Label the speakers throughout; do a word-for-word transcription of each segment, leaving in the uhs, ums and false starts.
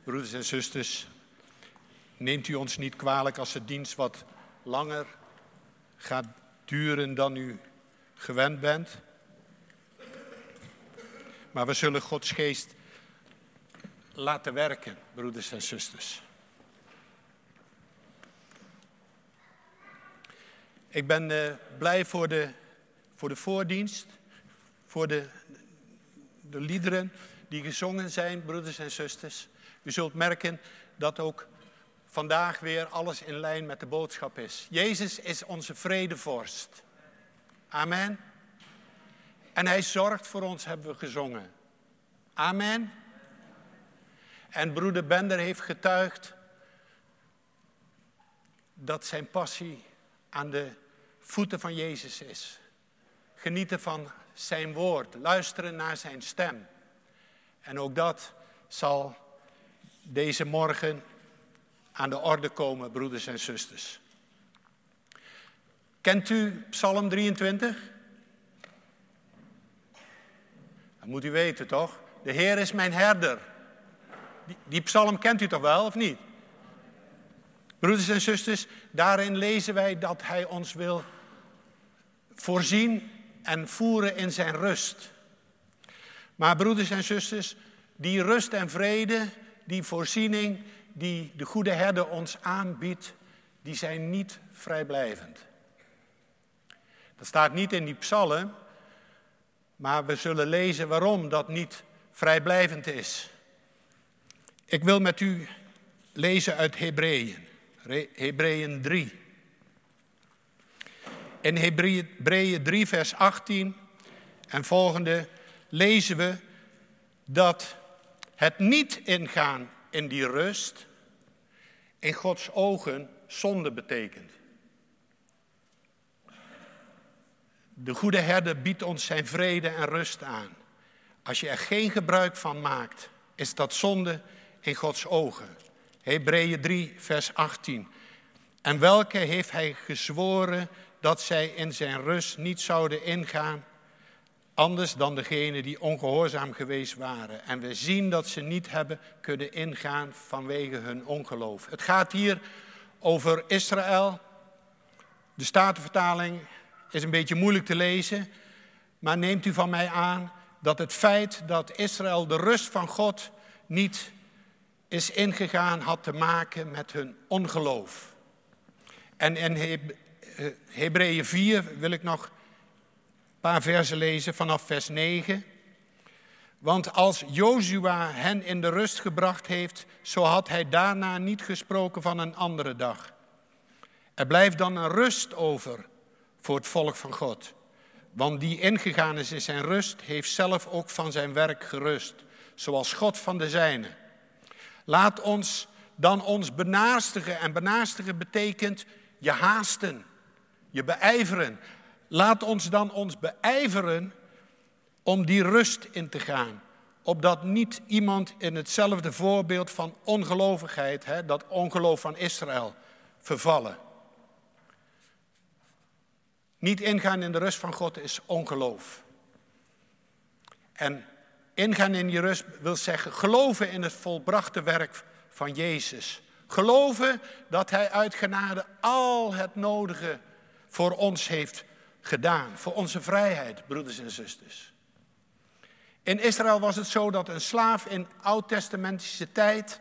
Speaker 1: Broeders en zusters, neemt u ons niet kwalijk als de dienst wat langer gaat duren dan u gewend bent. Maar we zullen Gods geest laten werken, broeders en zusters. Ik ben uh, blij voor de, voor de voordienst, voor de, de liederen die gezongen zijn, broeders en zusters. U zult merken dat ook vandaag weer alles in lijn met de boodschap is. Jezus is onze vredevorst. Amen. En hij zorgt voor ons, hebben we gezongen. Amen. En broeder Bender heeft getuigd dat zijn passie aan de voeten van Jezus is. Genieten van zijn woord, luisteren naar zijn stem. En ook dat zal deze morgen aan de orde komen, broeders en zusters. Kent u Psalm drieëntwintig? Dat moet u weten, toch? De Heer is mijn herder. Die, die psalm kent u toch wel, of niet? Broeders en zusters, daarin lezen wij dat hij ons wil voorzien en voeren in zijn rust. Maar broeders en zusters, die rust en vrede, die voorziening die de goede herder ons aanbiedt, die zijn niet vrijblijvend. Dat staat niet in die psalm, maar we zullen lezen waarom dat niet vrijblijvend is. Ik wil met u lezen uit Hebreeën, Hebreeën drie. In Hebreeën drie vers achttien en volgende lezen we dat het niet ingaan in die rust in Gods ogen zonde betekent. De goede herder biedt ons zijn vrede en rust aan. Als je er geen gebruik van maakt, is dat zonde in Gods ogen. Hebreeën drie vers achttien. En welke heeft hij gezworen dat zij in zijn rust niet zouden ingaan, anders dan degenen die ongehoorzaam geweest waren. En we zien dat ze niet hebben kunnen ingaan vanwege hun ongeloof. Het gaat hier over Israël. De Statenvertaling is een beetje moeilijk te lezen. Maar neemt u van mij aan dat het feit dat Israël de rust van God niet is ingegaan, had te maken met hun ongeloof. En in Hebreeën vier wil ik nog een paar versen lezen vanaf vers negen. Want als Jozua hen in de rust gebracht heeft, zo had hij daarna niet gesproken van een andere dag. Er blijft dan een rust over voor het volk van God. Want die ingegaan is in zijn rust, heeft zelf ook van zijn werk gerust, zoals God van de zijne. Laat ons dan ons benaastigen, en benaastigen betekent je haasten, je beijveren. Laat ons dan ons beijveren om die rust in te gaan. Opdat niet iemand in hetzelfde voorbeeld van ongelovigheid, hè, dat ongeloof van Israël, vervallen. Niet ingaan in de rust van God is ongeloof. En ingaan in die rust wil zeggen geloven in het volbrachte werk van Jezus. Geloven dat hij uit genade al het nodige voor ons heeft gedaan. Voor onze vrijheid, broeders en zusters. In Israël was het zo dat een slaaf in oud-testamentische tijd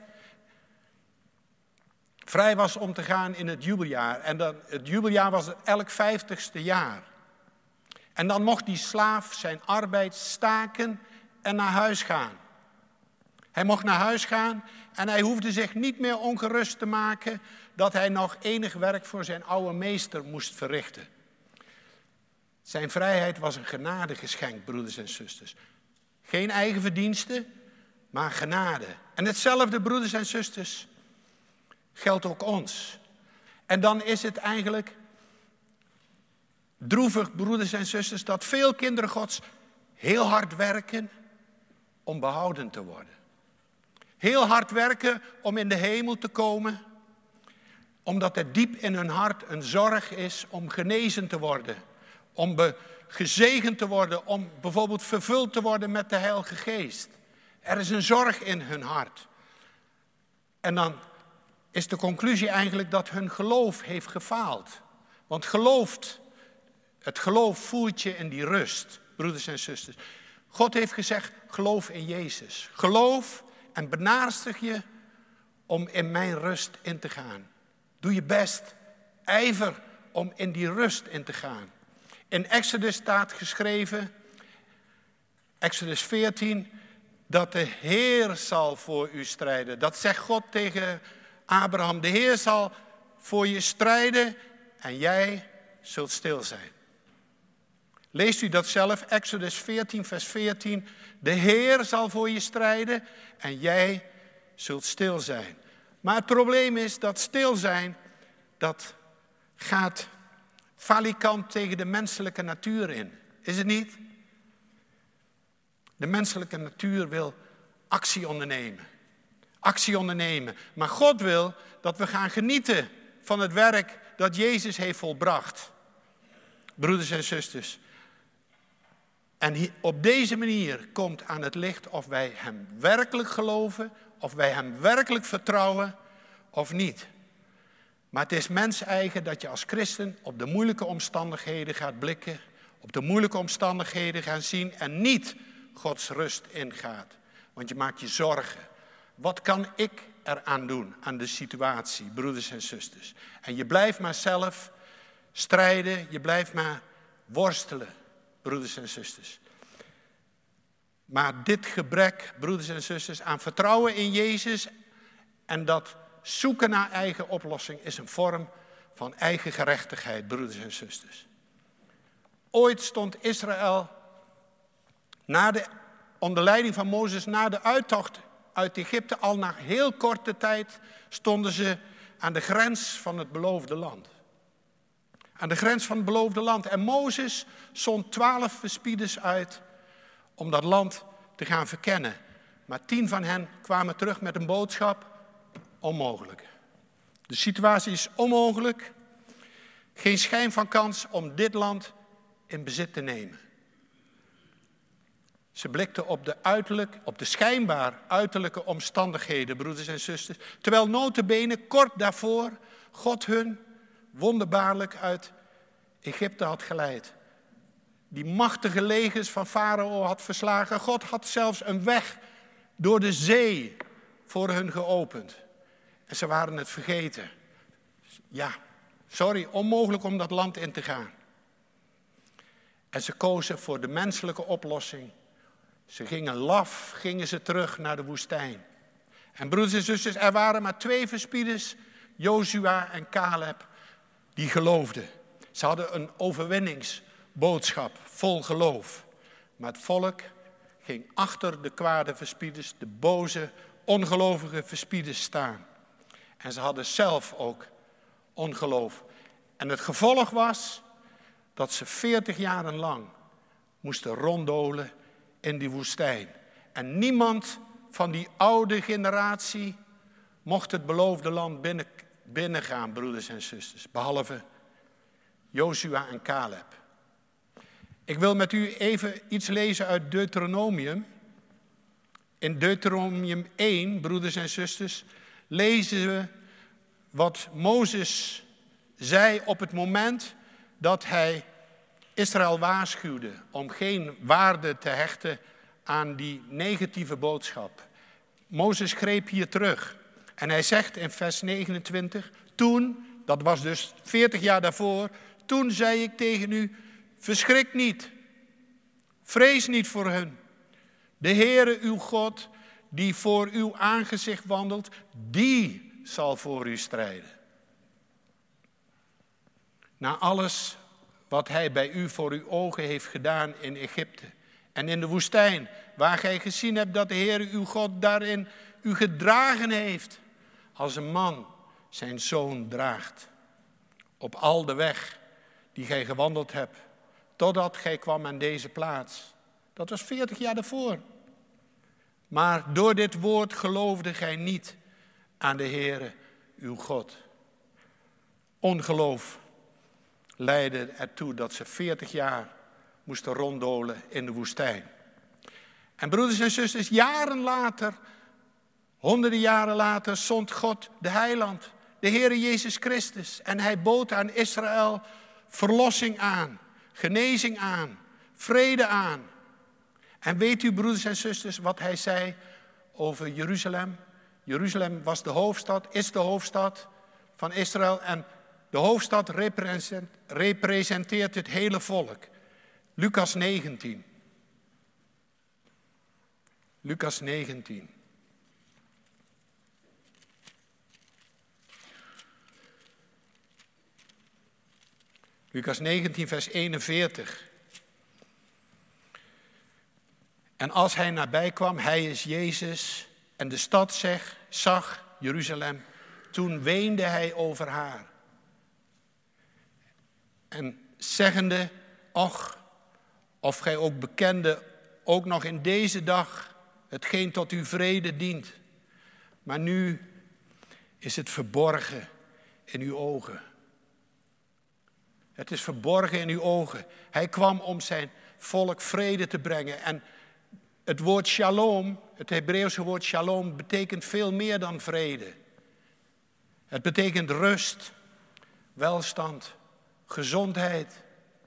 Speaker 1: vrij was om te gaan in het jubeljaar. En dan, het jubeljaar was elk vijftigste jaar. En dan mocht die slaaf zijn arbeid staken en naar huis gaan. Hij mocht naar huis gaan en hij hoefde zich niet meer ongerust te maken dat hij nog enig werk voor zijn oude meester moest verrichten. Zijn vrijheid was een genadegeschenk, broeders en zusters. Geen eigen verdienste, maar genade. En hetzelfde, broeders en zusters, geldt ook ons. En dan is het eigenlijk droevig, broeders en zusters, dat veel kinderen Gods heel hard werken om behouden te worden. Heel hard werken om in de hemel te komen, omdat er diep in hun hart een zorg is om genezen te worden. Om be- gezegend te worden, om bijvoorbeeld vervuld te worden met de Heilige Geest. Er is een zorg in hun hart. En dan is de conclusie eigenlijk dat hun geloof heeft gefaald. Want gelooft, het geloof voert je in die rust, broeders en zusters. God heeft gezegd, geloof in Jezus. Geloof en benaarstig je om in mijn rust in te gaan. Doe je best, ijver om in die rust in te gaan. In Exodus staat geschreven, Exodus veertien, dat de Heer zal voor u strijden. Dat zegt God tegen Abraham. De Heer zal voor je strijden en jij zult stil zijn. Leest u dat zelf, Exodus veertien, vers veertien. De Heer zal voor je strijden en jij zult stil zijn. Maar het probleem is dat stil zijn, dat gaat valikant tegen de menselijke natuur in. Is het niet? De menselijke natuur wil actie ondernemen. Actie ondernemen. Maar God wil dat we gaan genieten van het werk dat Jezus heeft volbracht. Broeders en zusters. En op deze manier komt aan het licht of wij hem werkelijk geloven, of wij hem werkelijk vertrouwen of niet. Maar het is mens-eigen dat je als christen op de moeilijke omstandigheden gaat blikken, op de moeilijke omstandigheden gaat zien en niet Gods rust ingaat. Want je maakt je zorgen. Wat kan ik eraan doen, aan de situatie, broeders en zusters? En je blijft maar zelf strijden, je blijft maar worstelen, broeders en zusters. Maar dit gebrek, broeders en zusters, aan vertrouwen in Jezus en dat zoeken naar eigen oplossing is een vorm van eigen gerechtigheid, broeders en zusters. Ooit stond Israël na de, onder leiding van Mozes na de uittocht uit Egypte, al na heel korte tijd stonden ze aan de grens van het beloofde land. Aan de grens van het beloofde land. En Mozes zond twaalf verspieders uit om dat land te gaan verkennen. Maar tien van hen kwamen terug met een boodschap: onmogelijk. De situatie is onmogelijk. Geen schijn van kans om dit land in bezit te nemen. Ze blikten op de, uiterlijk, op de schijnbaar uiterlijke omstandigheden, broeders en zusters. Terwijl nota bene kort daarvoor God hun wonderbaarlijk uit Egypte had geleid. Die machtige legers van Farao had verslagen. God had zelfs een weg door de zee voor hun geopend. En ze waren het vergeten. Ja, sorry, onmogelijk om dat land in te gaan. En ze kozen voor de menselijke oplossing. Ze gingen laf, gingen ze terug naar de woestijn. En broeders en zusters, er waren maar twee verspieders, Jozua en Caleb, die geloofden. Ze hadden een overwinningsboodschap vol geloof. Maar het volk ging achter de kwade verspieders, de boze, ongelovige verspieders staan. En ze hadden zelf ook ongeloof. En het gevolg was dat ze veertig jaren lang moesten ronddolen in die woestijn. En niemand van die oude generatie mocht het beloofde land binnen, binnengaan, broeders en zusters. Behalve Jozua en Caleb. Ik wil met u even iets lezen uit Deuteronomium. In Deuteronomium één, broeders en zusters, lezen we wat Mozes zei op het moment dat hij Israël waarschuwde om geen waarde te hechten aan die negatieve boodschap. Mozes greep hier terug en hij zegt in vers negenentwintig, toen, dat was dus veertig jaar daarvoor, toen zei ik tegen u, verschrik niet, vrees niet voor hun. De Heere uw God, die voor uw aangezicht wandelt, die zal voor u strijden. Na alles wat hij bij u voor uw ogen heeft gedaan in Egypte en in de woestijn, waar gij gezien hebt dat de Heere uw God daarin u gedragen heeft, als een man zijn zoon draagt, op al de weg die gij gewandeld hebt, totdat gij kwam aan deze plaats. Dat was veertig jaar daarvoor. Maar door dit woord geloofde gij niet aan de Heere uw God. Ongeloof leidde ertoe dat ze veertig jaar moesten ronddolen in de woestijn. En broeders en zusters, jaren later Honderden jaren later zond God de heiland, de Heere Jezus Christus. En hij bood aan Israël verlossing aan, genezing aan, vrede aan. En weet u, broeders en zusters, wat hij zei over Jeruzalem? Jeruzalem was de hoofdstad, is de hoofdstad van Israël. En de hoofdstad representeert het hele volk. Lucas negentien. Lucas negentien. Lucas negentien, vers eenenveertig. En als hij nabij kwam, hij is Jezus, en de stad zeg, zag, Jeruzalem, toen weende hij over haar. En zeggende, och, of gij ook bekende, ook nog in deze dag, hetgeen tot uw vrede dient. Maar nu is het verborgen in uw ogen. Het is verborgen in uw ogen. Hij kwam om zijn volk vrede te brengen. En het woord shalom, het Hebreeuwse woord shalom, betekent veel meer dan vrede. Het betekent rust, welstand, gezondheid,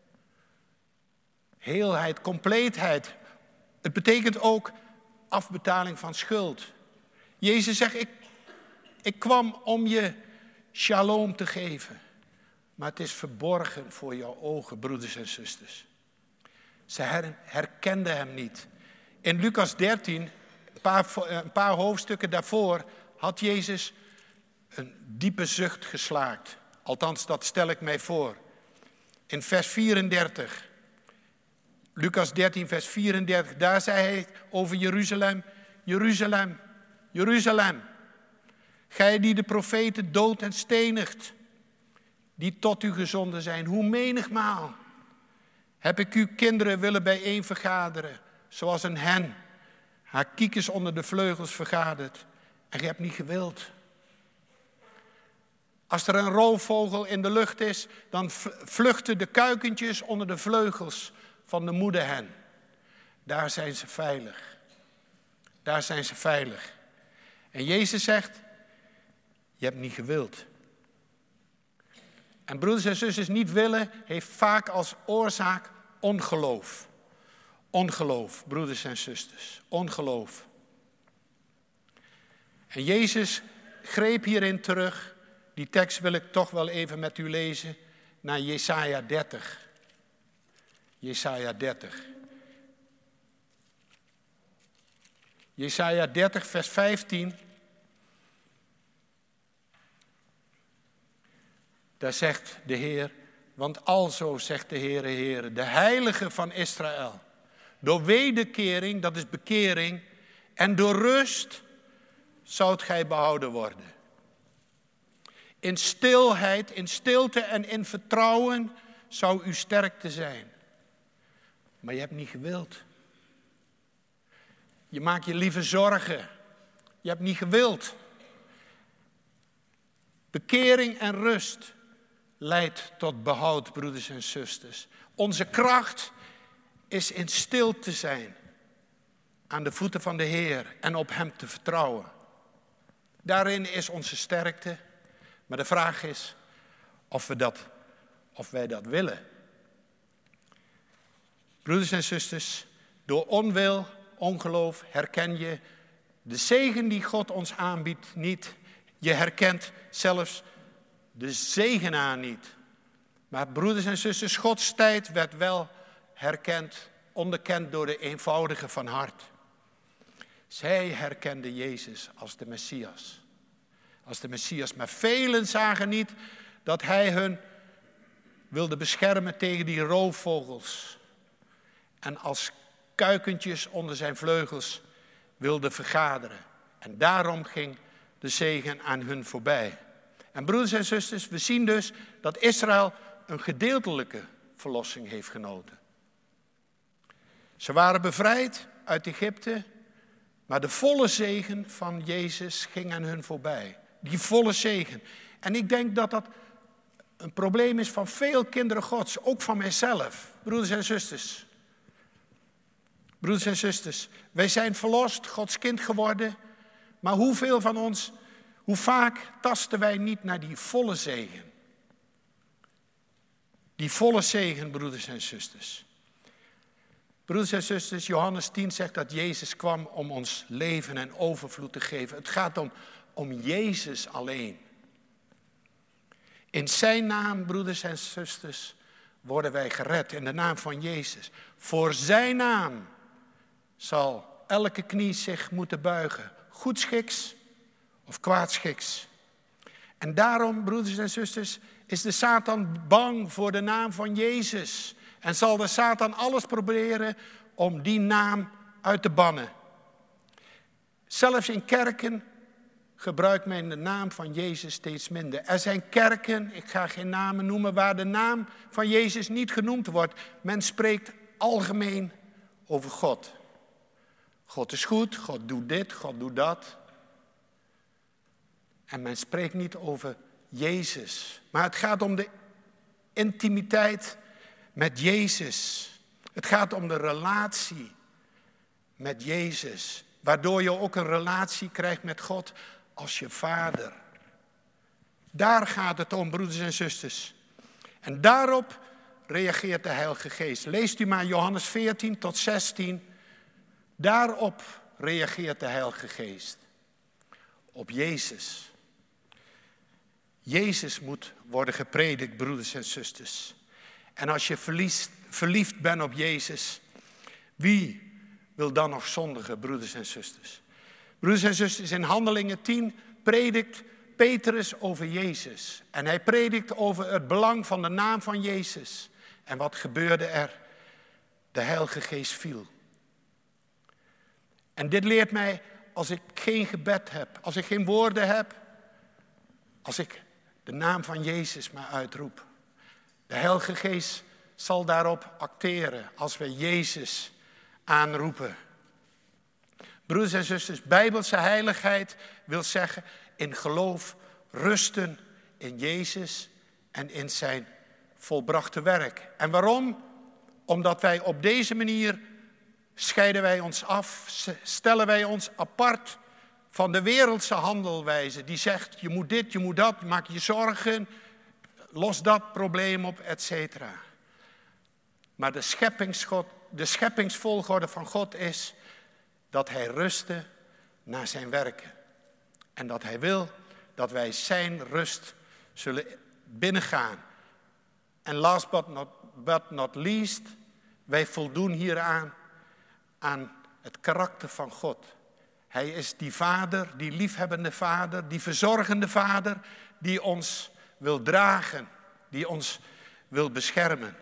Speaker 1: heelheid, compleetheid. Het betekent ook afbetaling van schuld. Jezus zegt, ik, ik kwam om je shalom te geven. Maar het is verborgen voor jouw ogen, broeders en zusters. Ze herkenden hem niet. In Lucas dertien, een paar, een paar hoofdstukken daarvoor, had Jezus een diepe zucht geslaakt. Althans, dat stel ik mij voor. In vers vierendertig, Lucas dertien, vers vierendertig, daar zei hij over Jeruzalem, Jeruzalem, Jeruzalem. Gij die de profeten doodt en stenigt, die tot u gezonden zijn. Hoe menigmaal heb ik uw kinderen willen bijeen vergaderen, zoals een hen haar kiekers onder de vleugels vergadert. En je hebt niet gewild. Als er een roofvogel in de lucht is, dan vluchten de kuikentjes onder de vleugels van de moederhen. Daar zijn ze veilig. Daar zijn ze veilig. En Jezus zegt, je hebt niet gewild. En broeders en zusters, niet willen heeft vaak als oorzaak ongeloof. Ongeloof, broeders en zusters, ongeloof. En Jezus greep hierin terug, die tekst wil ik toch wel even met u lezen, naar Jesaja dertig. Jesaja dertig. Jesaja dertig, vers vijftien. Daar zegt de Heer, want alzo zegt de Heere, Heere, de Heilige van Israël. Door wederkering, dat is bekering, en door rust zoudt gij behouden worden. In stilheid, in stilte en in vertrouwen zou uw sterkte zijn. Maar je hebt niet gewild. Je maakt je liever zorgen. Je hebt niet gewild. Bekering en rust leidt tot behoud, broeders en zusters. Onze kracht is in stil te zijn aan de voeten van de Heer en op hem te vertrouwen. Daarin is onze sterkte. Maar de vraag is of, we dat, of wij dat willen. Broeders en zusters, door onwil, ongeloof herken je de zegen die God ons aanbiedt niet. Je herkent zelfs de zegenaar niet. Maar broeders en zusters, Gods tijd werd wel herkend, onderkend door de eenvoudige van hart. Zij herkenden Jezus als de Messias. Als de Messias. Maar velen zagen niet dat hij hun wilde beschermen tegen die roofvogels. En als kuikentjes onder zijn vleugels wilde vergaderen. En daarom ging de zegen aan hun voorbij. En broeders en zusters, we zien dus dat Israël een gedeeltelijke verlossing heeft genoten. Ze waren bevrijd uit Egypte, maar de volle zegen van Jezus ging aan hun voorbij. Die volle zegen. En ik denk dat dat een probleem is van veel kinderen Gods, ook van mijzelf, broeders en zusters. Broeders en zusters, wij zijn verlost, Gods kind geworden, Maar hoeveel van ons, hoe vaak tasten wij niet naar die volle zegen? Die volle zegen, broeders en zusters. Broeders en zusters, Johannes tien zegt dat Jezus kwam om ons leven en overvloed te geven. Het gaat om, om Jezus alleen. In zijn naam, broeders en zusters, worden wij gered. In de naam van Jezus. Voor zijn naam zal elke knie zich moeten buigen. Goedschiks of kwaadschiks. En daarom, broeders en zusters, is de Satan bang voor de naam van Jezus. En zal de Satan alles proberen om die naam uit te bannen. Zelfs in kerken gebruikt men de naam van Jezus steeds minder. Er zijn kerken, ik ga geen namen noemen, waar de naam van Jezus niet genoemd wordt. Men spreekt algemeen over God. God is goed, God doet dit, God doet dat. En men spreekt niet over Jezus. Maar het gaat om de intimiteit met Jezus. Het gaat om de relatie met Jezus. Waardoor je ook een relatie krijgt met God als je vader. Daar gaat het om, broeders en zusters. En daarop reageert de Heilige Geest. Leest u maar Johannes veertien tot zestien. Daarop reageert de Heilige Geest. Op Jezus. Jezus moet worden gepredikt, broeders en zusters. En als je verliest, verliefd bent op Jezus, wie wil dan nog zondigen, broeders en zusters? Broeders en zusters, in Handelingen tien predikt Petrus over Jezus. En hij predikt over het belang van de naam van Jezus. En wat gebeurde er? De Heilige Geest viel. En dit leert mij, als ik geen gebed heb, als ik geen woorden heb, als ik de naam van Jezus maar uitroep. De Heilige Geest zal daarop acteren als we Jezus aanroepen. Broeders en zusters, bijbelse heiligheid wil zeggen in geloof rusten in Jezus en in zijn volbrachte werk. En waarom? Omdat wij op deze manier scheiden wij ons af, stellen wij ons apart van de wereldse handelwijze. Die zegt, je moet dit, je moet dat, maak je zorgen, los dat probleem op, et cetera. Maar de, scheppingsgod, de scheppingsvolgorde van God is dat hij rustte naar zijn werken. En dat hij wil dat wij zijn rust zullen binnengaan. En last but not, but not least, wij voldoen hieraan aan het karakter van God. Hij is die vader, die liefhebbende vader, die verzorgende vader, die ons wil dragen, die ons wil beschermen.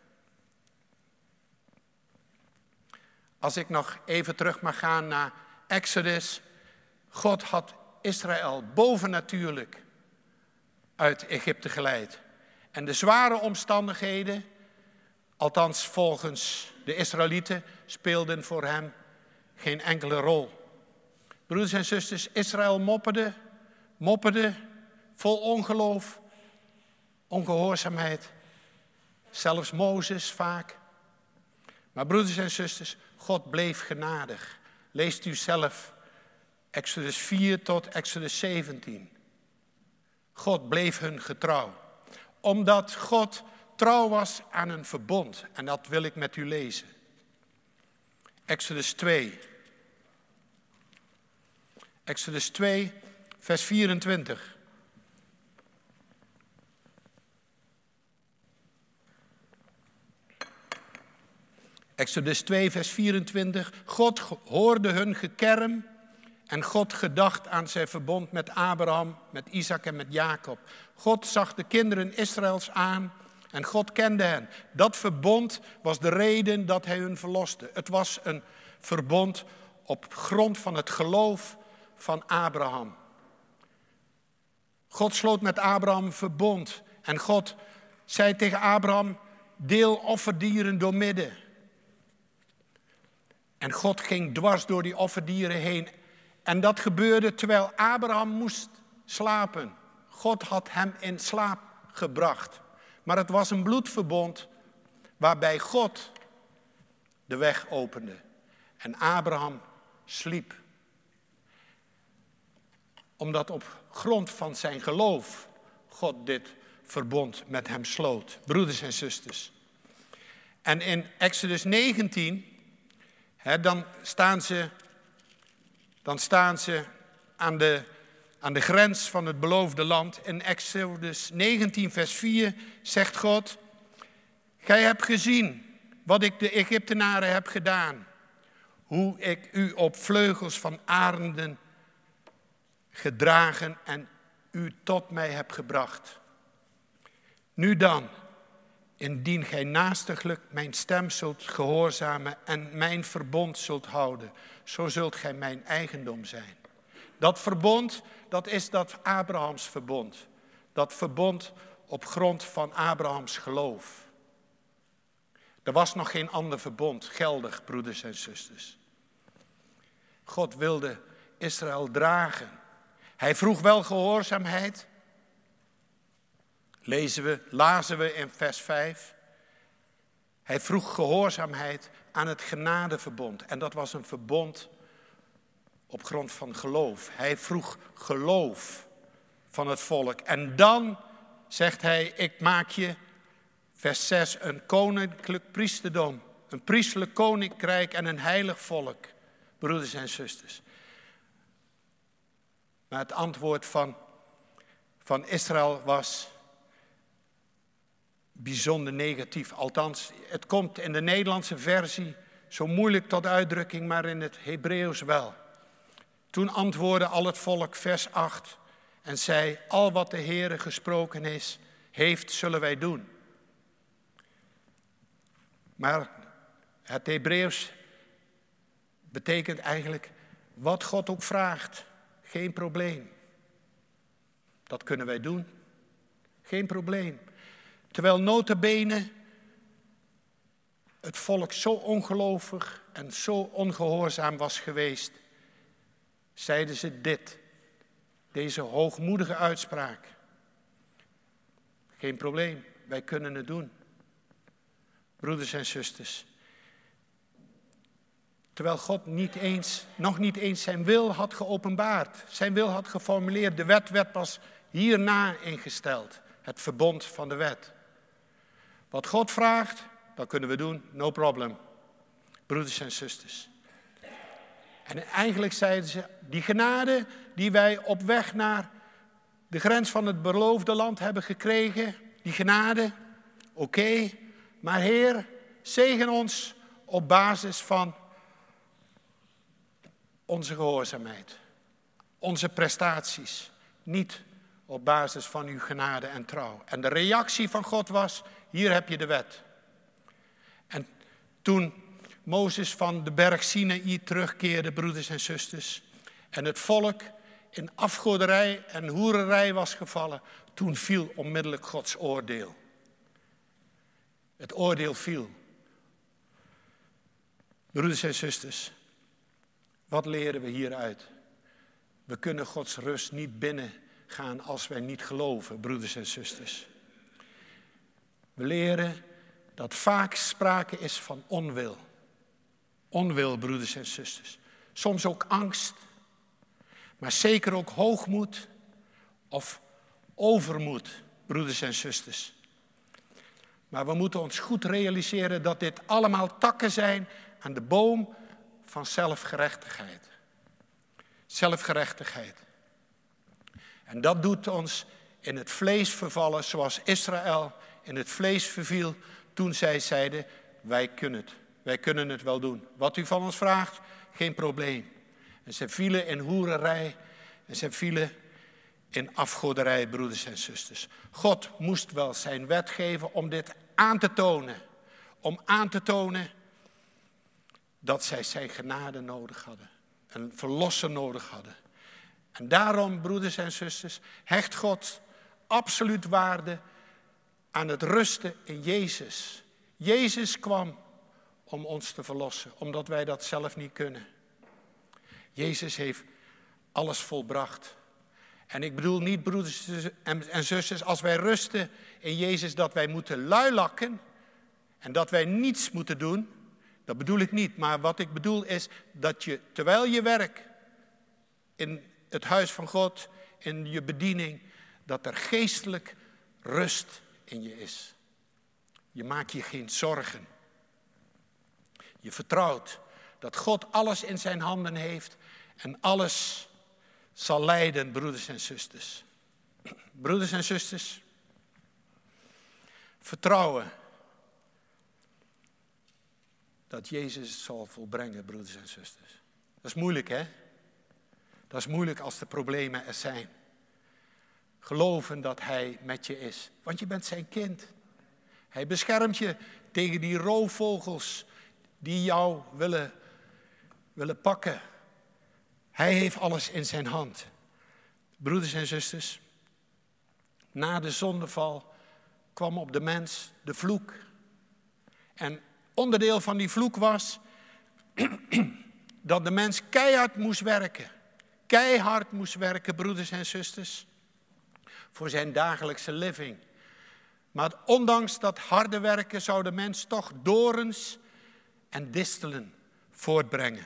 Speaker 1: Als ik nog even terug mag gaan naar Exodus. God had Israël bovennatuurlijk uit Egypte geleid. En de zware omstandigheden, althans volgens de Israëlieten, speelden voor hem geen enkele rol. Broeders en zusters, Israël mopperde, mopperde, vol ongeloof, ongehoorzaamheid. Zelfs Mozes vaak. Maar broeders en zusters, God bleef genadig. Leest u zelf Exodus vier tot Exodus zeventien. God bleef hun getrouw. Omdat God trouw was aan een verbond. En dat wil ik met u lezen. Exodus twee. Exodus twee, vers vierentwintig. Exodus twee, vers vierentwintig. God hoorde hun gekerm en God gedacht aan zijn verbond met Abraham, met Isaac en met Jacob. God zag de kinderen Israëls aan en God kende hen. Dat verbond was de reden dat hij hun verloste. Het was een verbond op grond van het geloof van Abraham. God sloot met Abraham een verbond. En God zei tegen Abraham, deel offerdieren door midden. En God ging dwars door die offerdieren heen. En dat gebeurde terwijl Abraham moest slapen. God had hem in slaap gebracht. Maar het was een bloedverbond waarbij God de weg opende. En Abraham sliep. omdat op grond van zijn geloof God dit verbond met hem sloot. Broeders en zusters. En in Exodus negentien, hè, dan staan ze, dan staan ze aan, de, aan de grens van het beloofde land. In Exodus negentien vers vier zegt God: gij hebt gezien wat ik de Egyptenaren heb gedaan. Hoe ik u op vleugels van arenden gedragen en u tot mij heb gebracht. Nu dan, indien gij naastiglijk mijn stem zult gehoorzamen en mijn verbond zult houden, zo zult gij mijn eigendom zijn. Dat verbond, dat is dat Abrahams verbond. Dat verbond op grond van Abrahams geloof. Er was nog geen ander verbond geldig, broeders en zusters. God wilde Israël dragen. Hij vroeg wel gehoorzaamheid. Lezen we, lazen we in vers vijf. Hij vroeg gehoorzaamheid aan het genadeverbond. En dat was een verbond op grond van geloof. Hij vroeg geloof van het volk. En dan zegt hij: ik maak je, vers zes, een koninklijk priesterdom. Een priestelijk koninkrijk en een heilig volk. Broeders en zusters. Maar het antwoord van, van Israël was bijzonder negatief. Althans, het komt in de Nederlandse versie zo moeilijk tot uitdrukking, maar in het Hebreeuws wel. Toen antwoordde al het volk, vers acht, en zei: al wat de Heere gesproken is, heeft, zullen wij doen. Maar het Hebreeuws betekent eigenlijk: wat God ook vraagt, geen probleem. Dat kunnen wij doen. Geen probleem. Terwijl nota bene het volk zo ongelovig en zo ongehoorzaam was geweest, zeiden ze dit, deze hoogmoedige uitspraak: geen probleem, wij kunnen het doen. Broeders en zusters, terwijl God niet eens, nog niet eens zijn wil had geopenbaard, zijn wil had geformuleerd. De wet werd pas hierna ingesteld, het verbond van de wet. Wat God vraagt, dat kunnen we doen, no problem. Broeders en zusters. En eigenlijk zeiden ze: die genade die wij op weg naar de grens van het beloofde land hebben gekregen, die genade, oké, okay, maar Heer, zegen ons op basis van onze gehoorzaamheid, onze prestaties, niet op basis van uw genade en trouw. En de reactie van God was: hier heb je de wet. En toen Mozes van de berg Sinaï terugkeerde, broeders en zusters, en het volk in afgoderij en hoererij was gevallen, toen viel onmiddellijk Gods oordeel. Het oordeel viel. Broeders en zusters, wat leren we hieruit? We kunnen Gods rust niet binnengaan als wij niet geloven, broeders en zusters. We leren dat vaak sprake is van onwil. Onwil, broeders en zusters. Soms ook angst, maar zeker ook hoogmoed of overmoed, broeders en zusters. Maar we moeten ons goed realiseren dat dit allemaal takken zijn aan de boom van zelfgerechtigheid. Zelfgerechtigheid. En dat doet ons in het vlees vervallen zoals Israël in het vlees verviel toen zij zeiden: wij kunnen het. Wij kunnen het wel doen. Wat u van ons vraagt, geen probleem. En ze vielen in hoererij en ze vielen in afgoderij, broeders en zusters. God moest wel zijn wet geven om dit aan te tonen. Om aan te tonen dat zij zijn genade nodig hadden. Een verlosser nodig hadden. En daarom, broeders en zusters, hecht God absoluut waarde aan het rusten in Jezus. Jezus kwam om ons te verlossen, omdat wij dat zelf niet kunnen. Jezus heeft alles volbracht. En ik bedoel niet, broeders en zusters, als wij rusten in Jezus, dat wij moeten luilakken en dat wij niets moeten doen. Dat bedoel ik niet, maar wat ik bedoel is dat je, terwijl je werk in het huis van God, in je bediening, dat er geestelijk rust in je is. Je maakt je geen zorgen. Je vertrouwt dat God alles in zijn handen heeft en alles zal leiden, broeders en zusters. Broeders en zusters, vertrouwen dat Jezus het zal volbrengen, broeders en zusters. Dat is moeilijk, hè? Dat is moeilijk als de problemen er zijn. Geloven dat hij met je is, want je bent zijn kind. Hij beschermt je tegen die roofvogels die jou willen, willen pakken. Hij heeft alles in zijn hand. Broeders en zusters, na de zondeval kwam op de mens de vloek. En onderdeel van die vloek was dat de mens keihard moest werken. Keihard moest werken, broeders en zusters, voor zijn dagelijkse living. Maar ondanks dat harde werken zou de mens toch dorens en distelen voortbrengen.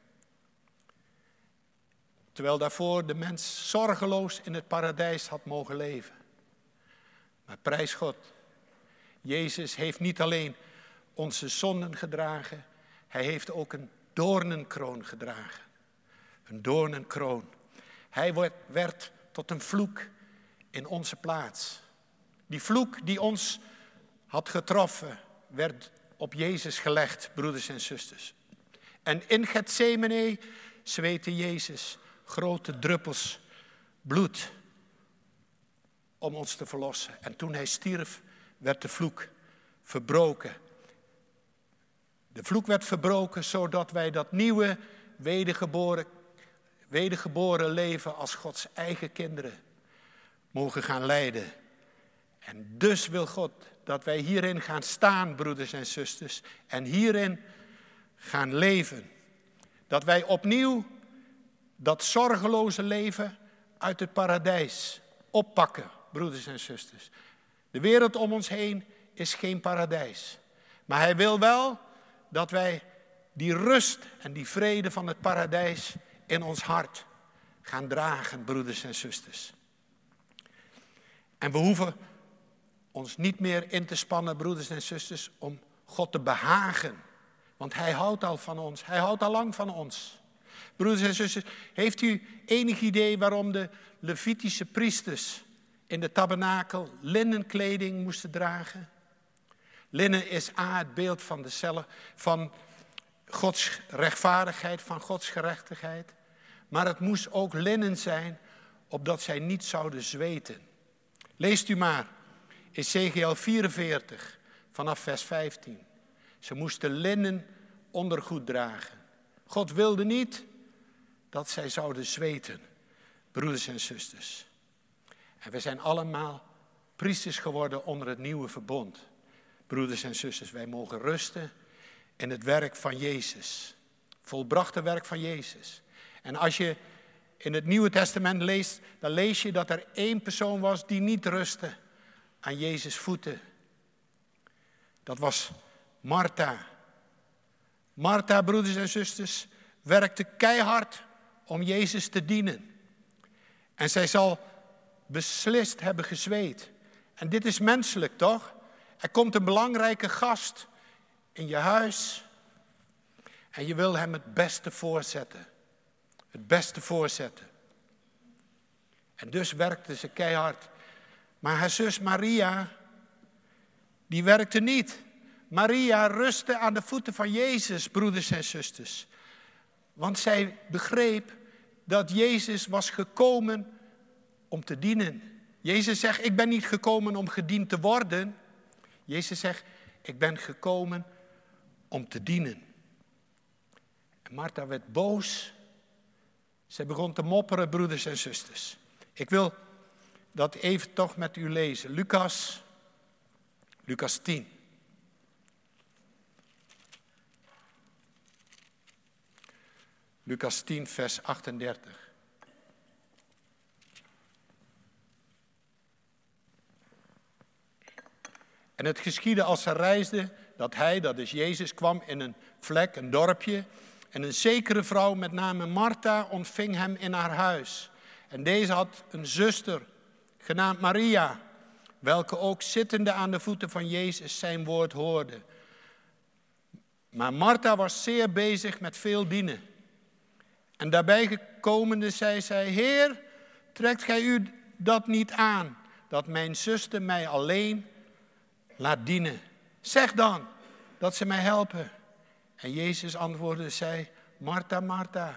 Speaker 1: Terwijl daarvoor de mens zorgeloos in het paradijs had mogen leven. Maar prijs God, Jezus heeft niet alleen onze zonden gedragen, hij heeft ook een doornenkroon gedragen. Een doornenkroon. Hij werd, werd tot een vloek in onze plaats. Die vloek die ons had getroffen, werd op Jezus gelegd, broeders en zusters. En in Getsemane zweette Jezus grote druppels bloed om ons te verlossen. En toen hij stierf, werd de vloek verbroken. De vloek werd verbroken, zodat wij dat nieuwe, wedergeboren, wedergeboren leven als Gods eigen kinderen mogen gaan leiden. En dus wil God dat wij hierin gaan staan, broeders en zusters, en hierin gaan leven. Dat wij opnieuw dat zorgeloze leven uit het paradijs oppakken, broeders en zusters. De wereld om ons heen is geen paradijs. Maar hij wil wel dat wij die rust en die vrede van het paradijs in ons hart gaan dragen, broeders en zusters. En we hoeven ons niet meer in te spannen, broeders en zusters, om God te behagen. Want hij houdt al van ons. Hij houdt al lang van ons. Broeders en zusters, heeft u enig idee waarom de Levitische priesters in de tabernakel linnenkleding moesten dragen? Linnen is A, het beeld van de cellen, van Gods rechtvaardigheid, van Gods gerechtigheid. Maar het moest ook linnen zijn, opdat zij niet zouden zweten. Leest u maar, Ezekiel vierenveertig, vanaf vers vijftien. Ze moesten linnen ondergoed dragen. God wilde niet dat zij zouden zweten, broeders en zusters. En we zijn allemaal priesters geworden onder het nieuwe verbond. Broeders en zusters, wij mogen rusten in het werk van Jezus. Volbrachte werk van Jezus. En als je in het Nieuwe Testament leest, dan lees je dat er één persoon was die niet rustte aan Jezus' voeten. Dat was Martha. Martha, broeders en zusters, werkte keihard om Jezus te dienen. En zij zal beslist hebben gezweet. En dit is menselijk, toch? Er komt een belangrijke gast in je huis en je wil hem het beste voorzetten. Het beste voorzetten. En dus werkte ze keihard. Maar haar zus Maria, die werkte niet. Maria rustte aan de voeten van Jezus, broeders en zusters. Want zij begreep dat Jezus was gekomen om te dienen. Jezus zegt, ik ben niet gekomen om gediend te worden. Jezus zegt, ik ben gekomen om te dienen. En Martha werd boos. Zij begon te mopperen, broeders en zusters. Ik wil dat even toch met u lezen. Lucas, Lucas tien. Lucas tien, vers achtendertig. En het geschiedde als ze reisden, dat hij, dat is Jezus, kwam in een vlek, een dorpje. En een zekere vrouw met name Martha ontving hem in haar huis. En deze had een zuster, genaamd Maria, welke ook zittende aan de voeten van Jezus zijn woord hoorde. Maar Martha was zeer bezig met veel dienen. En daarbij gekomende zei zij, Heer, trekt gij u dat niet aan, dat mijn zuster mij alleen laat dienen? Zeg dan dat ze mij helpen. En Jezus antwoordde, zei, Martha, Martha,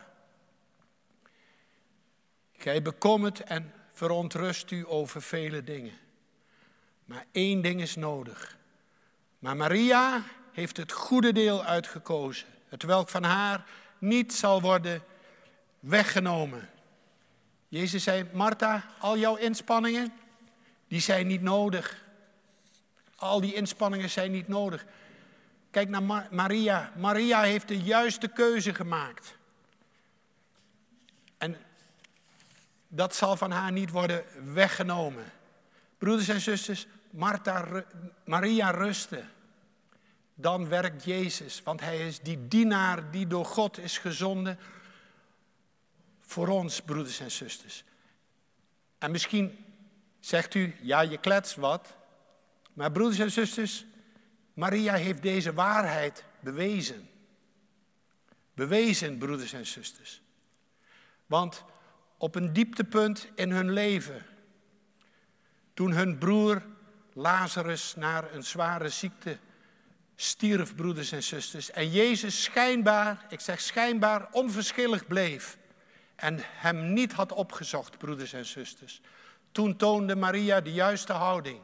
Speaker 1: gij bekommert en verontrust u over vele dingen. Maar één ding is nodig. Maar Maria heeft het goede deel uitgekozen, het welk van haar niet zal worden weggenomen. Jezus zei, Martha, al jouw inspanningen, die zijn niet nodig. Al die inspanningen zijn niet nodig. Kijk naar Ma- Maria. Maria heeft de juiste keuze gemaakt. En dat zal van haar niet worden weggenomen. Broeders en zusters, Martha, Maria rustte. Dan werkt Jezus, want hij is die dienaar die door God is gezonden voor ons, broeders en zusters. En misschien zegt u, ja, je kletst wat. Maar broeders en zusters, Maria heeft deze waarheid bewezen. Bewezen, broeders en zusters. Want op een dieptepunt in hun leven, toen hun broer Lazarus naar een zware ziekte stierf, broeders en zusters, en Jezus schijnbaar, ik zeg schijnbaar, onverschillig bleef en hem niet had opgezocht, broeders en zusters, toen toonde Maria de juiste houding.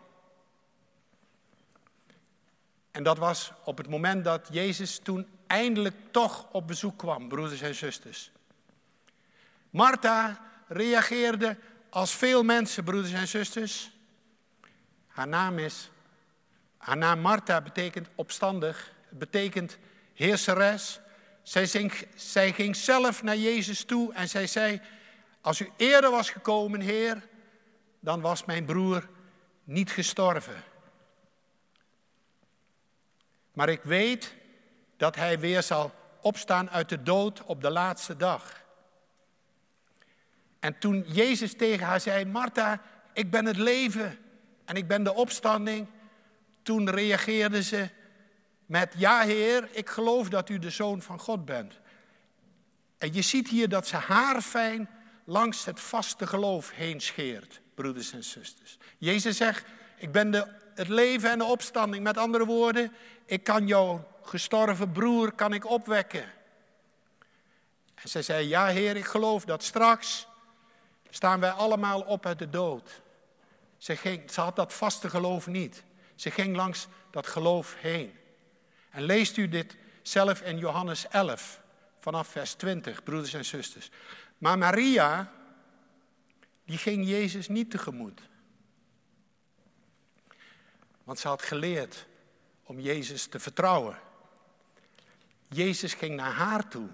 Speaker 1: En dat was op het moment dat Jezus toen eindelijk toch op bezoek kwam, broeders en zusters. Martha reageerde als veel mensen, broeders en zusters. Haar naam is, haar naam Martha betekent opstandig, betekent heerseres. Zij, zing, zij ging zelf naar Jezus toe en zij zei, als u eerder was gekomen, Heer, dan was mijn broer niet gestorven. Maar ik weet dat hij weer zal opstaan uit de dood op de laatste dag. En toen Jezus tegen haar zei, Martha, ik ben het leven en ik ben de opstanding. Toen reageerde ze met, ja Heer, ik geloof dat u de Zoon van God bent. En je ziet hier dat ze haarfijn langs het vaste geloof heen scheert, broeders en zusters. Jezus zegt, ik ben de, het leven en de opstanding. Met andere woorden, ik kan jouw gestorven broer kan ik opwekken. En zij zei, ja Heer, ik geloof dat straks staan wij allemaal op uit de dood. Ze, ging, ze had dat vaste geloof niet. Ze ging langs dat geloof heen. En leest u dit zelf in Johannes elf, vanaf vers twintig, broeders en zusters. Maar Maria, die ging Jezus niet tegemoet. Want ze had geleerd om Jezus te vertrouwen. Jezus ging naar haar toe.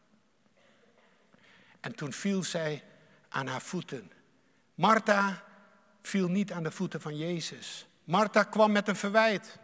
Speaker 1: En toen viel zij aan haar voeten. Martha viel niet aan de voeten van Jezus. Martha kwam met een verwijt.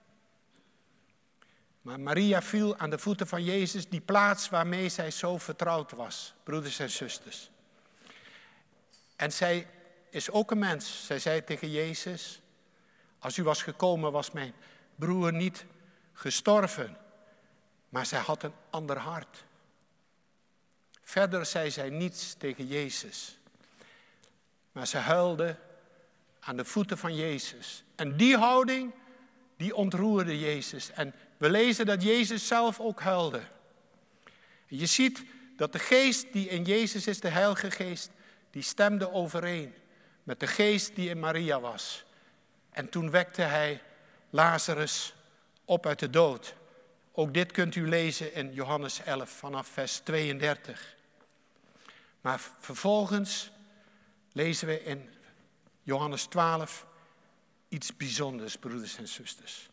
Speaker 1: Maar Maria viel aan de voeten van Jezus, die plaats waarmee zij zo vertrouwd was, broeders en zusters. En zij is ook een mens. Zij zei tegen Jezus, als u was gekomen was mijn broer niet gestorven. Maar zij had een ander hart. Verder zei zij niets tegen Jezus. Maar ze huilde aan de voeten van Jezus. En die houding, die ontroerde Jezus. En we lezen dat Jezus zelf ook huilde. Je ziet dat de geest die in Jezus is, de Heilige Geest, die stemde overeen met de geest die in Maria was. En toen wekte hij Lazarus op uit de dood. Ook dit kunt u lezen in Johannes elf vanaf vers tweeëndertig. Maar vervolgens lezen we in Johannes twaalf iets bijzonders, broeders en zusters.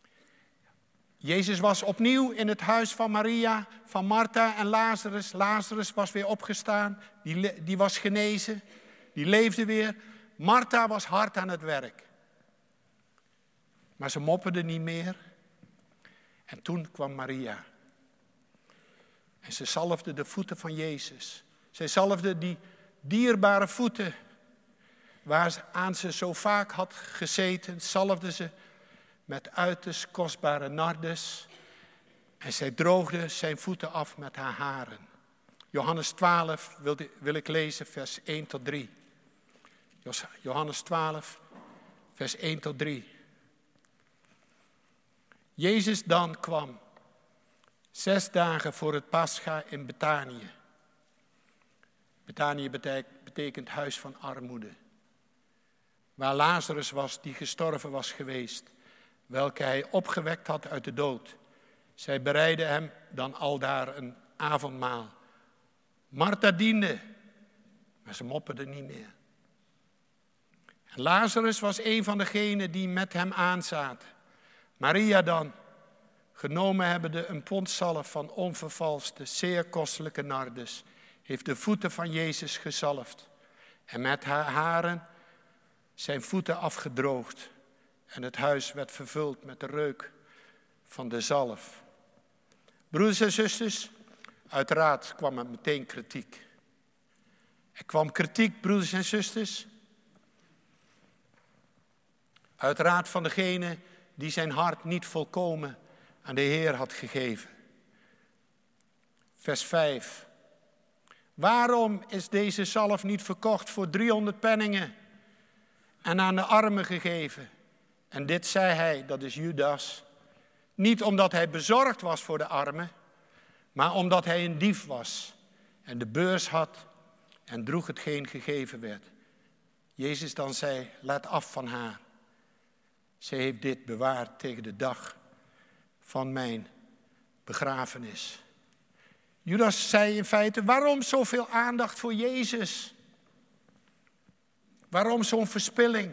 Speaker 1: Jezus was opnieuw in het huis van Maria, van Martha en Lazarus. Lazarus was weer opgestaan, die, die was genezen, die leefde weer. Martha was hard aan het werk. Maar ze mopperde niet meer. En toen kwam Maria. En ze zalfde de voeten van Jezus. Zij zalfde die dierbare voeten, waaraan ze zo vaak had gezeten, zalfde ze met uiterst kostbare nardes. En zij droogde zijn voeten af met haar haren. Johannes twaalf wil, wil ik lezen, vers één tot drie. Johannes twaalf, vers één tot drie. Jezus dan kwam zes dagen voor het Pascha in Betanië. Betanië betekent huis van armoede. Waar Lazarus was die gestorven was geweest, welke hij opgewekt had uit de dood. Zij bereidden hem dan aldaar een avondmaal. Martha diende, maar ze mopperde niet meer. En Lazarus was een van degenen die met hem aanzaten. Maria dan, genomen hebbende een pond zalf van onvervalste, zeer kostelijke nardes, heeft de voeten van Jezus gezalfd en met haar haren zijn voeten afgedroogd. En het huis werd vervuld met de reuk van de zalf. Broeders en zusters, uiteraard kwam er meteen kritiek. Er kwam kritiek, broeders en zusters. Uiteraard van degene die zijn hart niet volkomen aan de Heer had gegeven. Vers vijf. Waarom is deze zalf niet verkocht voor driehonderd penningen en aan de armen gegeven? En dit zei hij, dat is Judas, niet omdat hij bezorgd was voor de armen, maar omdat hij een dief was en de beurs had en droeg hetgeen gegeven werd. Jezus dan zei, laat af van haar. Zij heeft dit bewaard tegen de dag van mijn begrafenis. Judas zei in feite, waarom zoveel aandacht voor Jezus? Waarom zo'n verspilling?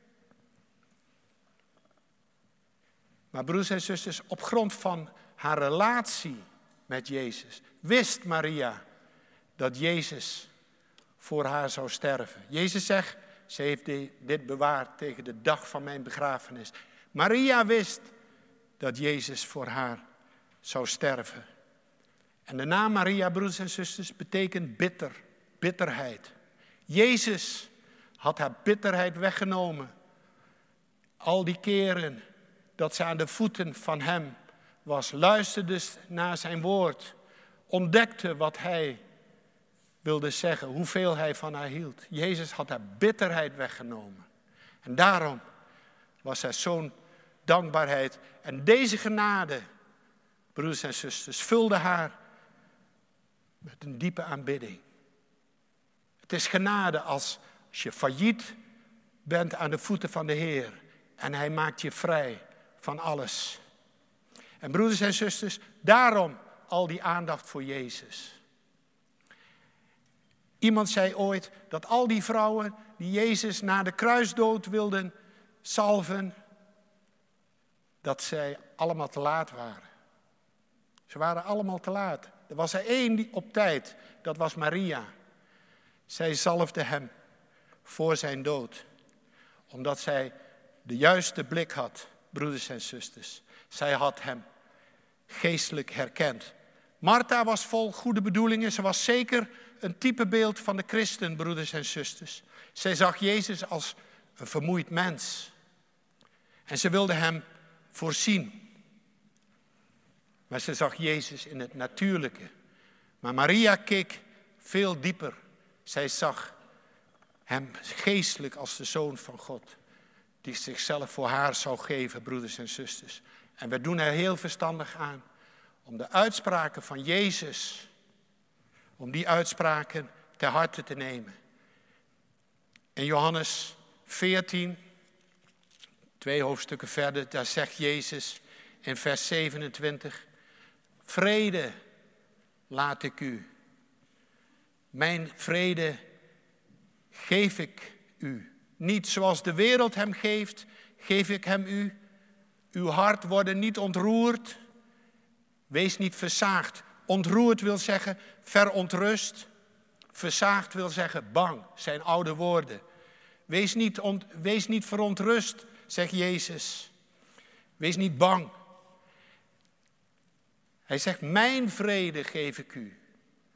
Speaker 1: Maar broers en zusters, op grond van haar relatie met Jezus, wist Maria dat Jezus voor haar zou sterven. Jezus zegt, ze heeft dit bewaard tegen de dag van mijn begrafenis. Maria wist dat Jezus voor haar zou sterven. En de naam Maria, broeders en zusters, betekent bitter, bitterheid. Jezus had haar bitterheid weggenomen. Al die keren dat ze aan de voeten van hem was, luisterde naar zijn woord, ontdekte wat hij wilde zeggen, hoeveel hij van haar hield. Jezus had haar bitterheid weggenomen. En daarom was er zo'n dankbaarheid. En deze genade, broeders en zusters, vulde haar met een diepe aanbidding. Het is genade als, als je failliet bent aan de voeten van de Heer. En hij maakt je vrij van alles. En broeders en zusters, daarom al die aandacht voor Jezus. Iemand zei ooit dat al die vrouwen die Jezus na de kruisdood wilden salven, dat zij allemaal te laat waren. Ze waren allemaal te laat. Er was er één die op tijd, dat was Maria. Zij zalfde hem voor zijn dood, omdat zij de juiste blik had, broeders en zusters. Zij had hem geestelijk herkend. Martha was vol goede bedoelingen. Ze was zeker een typebeeld van de christen, broeders en zusters. Zij zag Jezus als een vermoeid mens. En ze wilde hem voorzien. Maar ze zag Jezus in het natuurlijke. Maar Maria keek veel dieper. Zij zag hem geestelijk als de Zoon van God, die zichzelf voor haar zou geven, broeders en zusters. En we doen er heel verstandig aan om de uitspraken van Jezus, om die uitspraken ter harte te nemen. In Johannes veertien, twee hoofdstukken verder, daar zegt Jezus in vers zevenentwintig, vrede laat ik u. Mijn vrede geef ik u. Niet zoals de wereld hem geeft, geef ik hem u. Uw hart wordt niet ontroerd. Wees niet versaagd. Ontroerd wil zeggen verontrust. Versaagd wil zeggen bang, zijn oude woorden. Wees niet, ont, wees niet verontrust, zegt Jezus. Wees niet bang. Hij zegt, mijn vrede geef ik u.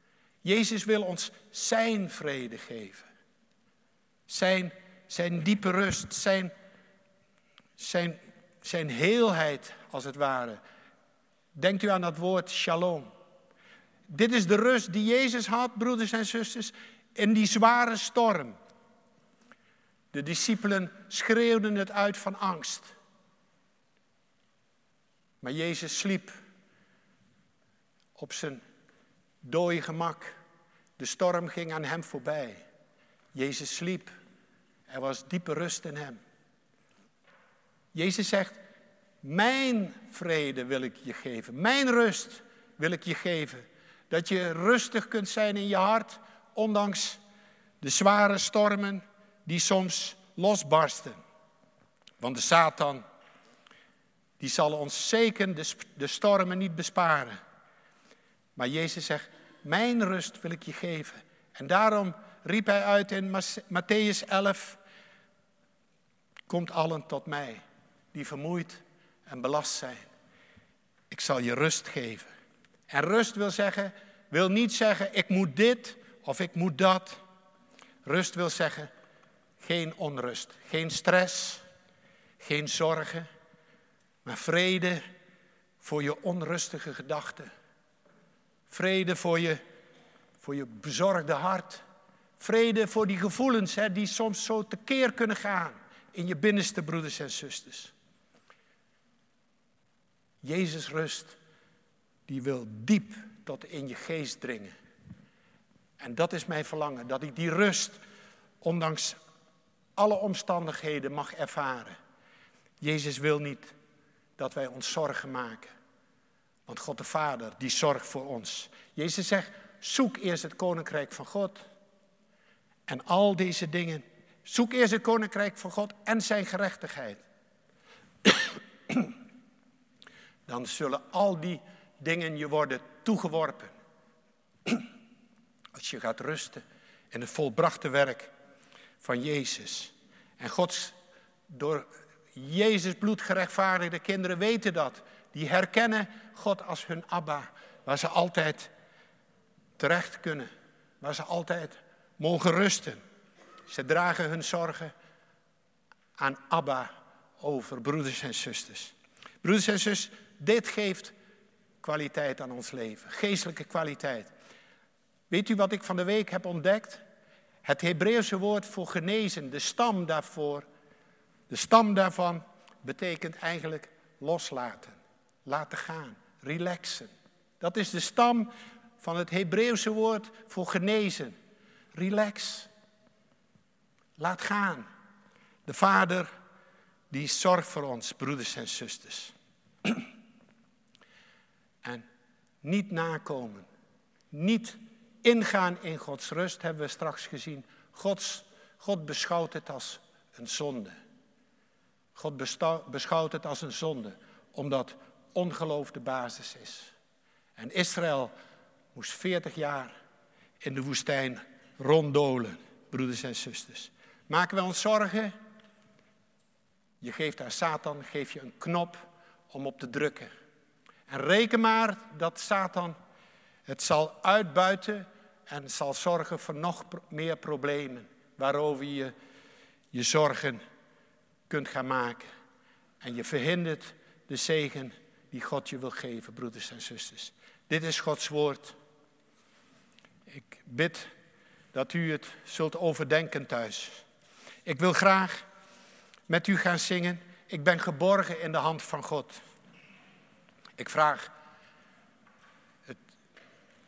Speaker 1: Jezus wil ons zijn vrede geven. Zijn, zijn diepe rust, zijn, zijn, zijn heelheid als het ware. Denkt u aan dat woord shalom. Dit is de rust die Jezus had, broeders en zusters, in die zware storm. De discipelen schreeuwden het uit van angst. Maar Jezus sliep op zijn dode gemak. De storm ging aan hem voorbij. Jezus sliep. Er was diepe rust in hem. Jezus zegt, mijn vrede wil ik je geven. Mijn rust wil ik je geven. Dat je rustig kunt zijn in je hart, ondanks de zware stormen die soms losbarsten. Want de Satan, die zal ons zeker de, de stormen niet besparen. Maar Jezus zegt, mijn rust wil ik je geven. En daarom riep hij uit in Mattheüs elf, komt allen tot mij, die vermoeid en belast zijn. Ik zal je rust geven. En rust wil zeggen, wil niet zeggen, ik moet dit of ik moet dat. Rust wil zeggen, geen onrust, geen stress, geen zorgen, maar vrede voor je onrustige gedachten. Vrede voor je, voor je bezorgde hart. Vrede voor die gevoelens hè, die soms zo tekeer kunnen gaan in je binnenste, broeders en zusters. Jezus rust, die wil diep tot in je geest dringen. En dat is mijn verlangen, dat ik die rust, ondanks alle omstandigheden, mag ervaren. Jezus wil niet dat wij ons zorgen maken. Want God de Vader, die zorgt voor ons. Jezus zegt, zoek eerst het koninkrijk van God. En al deze dingen, zoek eerst het koninkrijk van God en zijn gerechtigheid. Dan zullen al die dingen je worden toegeworpen. Als je gaat rusten in het volbrachte werk van Jezus. En Gods door Jezus bloed gerechtvaardigde kinderen weten dat. Die herkennen God als hun Abba. Waar ze altijd terecht kunnen. Waar ze altijd mogen rusten. Ze dragen hun zorgen aan Abba over, broeders en zusters. Broeders en zusters, dit geeft kwaliteit aan ons leven. Geestelijke kwaliteit. Weet u wat ik van de week heb ontdekt? Het Hebreeuwse woord voor genezen, de stam daarvoor, de stam daarvan betekent eigenlijk loslaten, laten gaan, relaxen. Dat is de stam van het Hebreeuwse woord voor genezen. Relax. Laat gaan. De Vader die zorgt voor ons, broeders en zusters. En niet nakomen, niet ingaan in Gods rust, hebben we straks gezien. Gods, God beschouwt het als een zonde. God beschouwt het als een zonde, omdat ongeloof de basis is. En Israël moest veertig jaar in de woestijn ronddolen, broeders en zusters. Maken we ons zorgen? Je geeft aan Satan, geef je een knop om op te drukken. En reken maar dat Satan het zal uitbuiten en zal zorgen voor nog meer problemen. Waarover je je zorgen kunt gaan maken. En je verhindert de zegen die God je wil geven, broeders en zusters. Dit is Gods woord. Ik bid dat u het zult overdenken thuis. Ik wil graag met u gaan zingen. Ik ben geborgen in de hand van God. Ik vraag